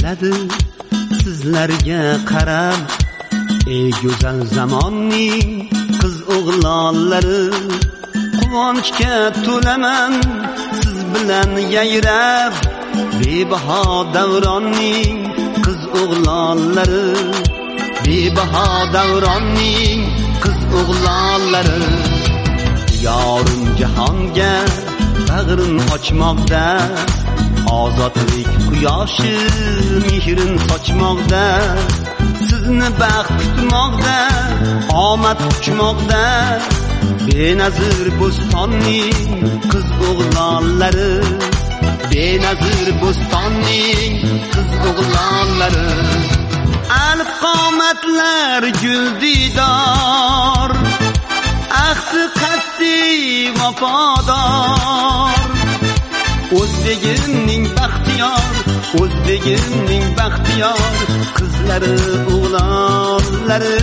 kulishadi sizlarga qarab. Ey go'zal zamonning qiz o'g'lonlari, quvonchga to'laman siz bilan yayrab. Bebaho davronning qiz o'g'lonlari, bebaho davronning qiz o'g'lonlari. Yorim jahonga bag'rin ochmoqda, ozodlik quyoshi mehrin sochmoqda. Sizni baxt kutmoqda, omad uchmoqda. Benazir bo'stonning qiz o'g'lonlari, benazir bo'stonning qiz o'g'lonlari. Alif qomatlar guldidor, ahdi qat'iy vafodor. O'zbegimning baxtiyor, o'zbegimning baxtiyor qizlari o'g'lonlari.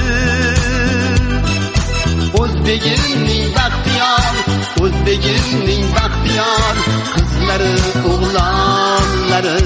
O'zbegimning baxtiyor, o'zbegimning baxtiyor qizlari o'g'lonlari.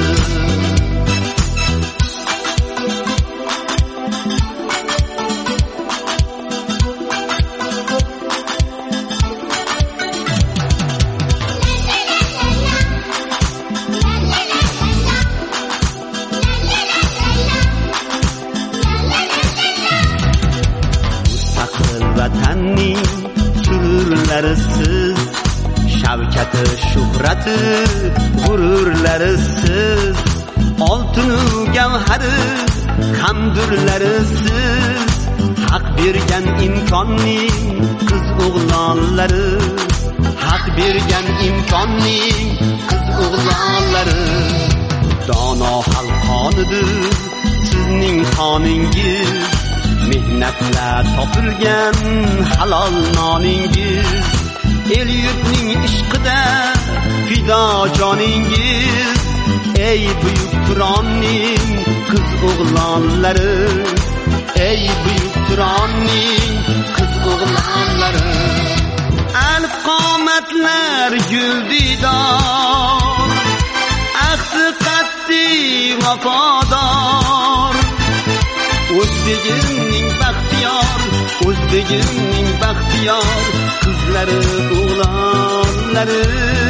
Vatanning sururlarisiz, shavkati shuhrati g'ururlarisiz. Oltinu gavhari hamdurlarisiz, haq bergan imkonning qiz o'g'lonlari, haq bergan imkonning qiz o'g'lonlari. Dono xalqonidir sizning qoningiz, mehnatla topilgan halol noningiz. El yurtning ishqida fido joningiz. Ey buyuk Turonning qiz o'g'lonlari, ey buyuk Turonning qiz o'g'lonlari. Alif qomatlar guldidor, ahdi qat'iy vafodor. O'zbegimning baxtiyor, o'zbegimning baxtiyor qizlari o'g'lonlari.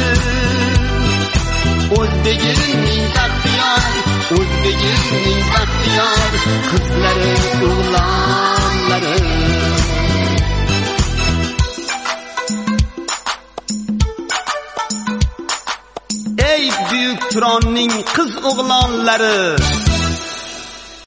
O'zbegimning baxtiyor, o'zbegimning baxtiyor qizlari o'g'lonlari. Ey buyuk Turonning qiz o'g'lonlari.